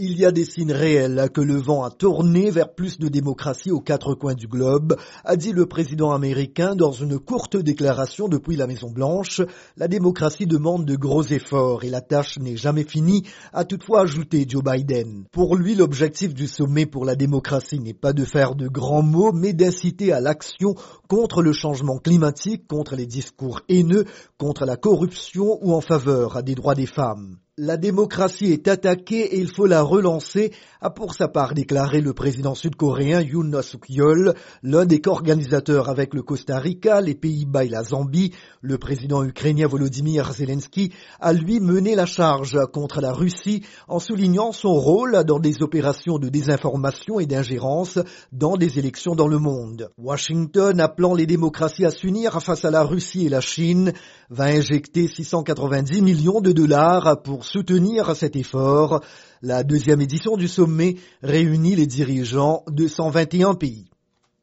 Il y a des signes réels que le vent a tourné vers plus de démocratie aux quatre coins du globe, a dit le président américain dans une courte déclaration depuis la Maison-Blanche. La démocratie demande de gros efforts et la tâche n'est jamais finie, a toutefois ajouté Joe Biden. Pour lui, l'objectif du sommet pour la démocratie n'est pas de faire de grands mots, mais d'inciter à l'action contre le changement climatique, contre les discours haineux, contre la corruption ou en faveur des droits des femmes. La démocratie est attaquée et il faut la relancer, a pour sa part déclaré le président sud-coréen Yoon Suk-yeol, l'un des co-organisateurs avec le Costa Rica, les Pays-Bas et la Zambie. Le président ukrainien Volodymyr Zelensky a lui mené la charge contre la Russie en soulignant son rôle dans des opérations de désinformation et d'ingérence dans des élections dans le monde. Washington, appelant les démocraties à s'unir face à la Russie et la Chine, va injecter 690 millions de dollars pour soutenir cet effort. La deuxième édition du sommet réunit les dirigeants de 121 pays.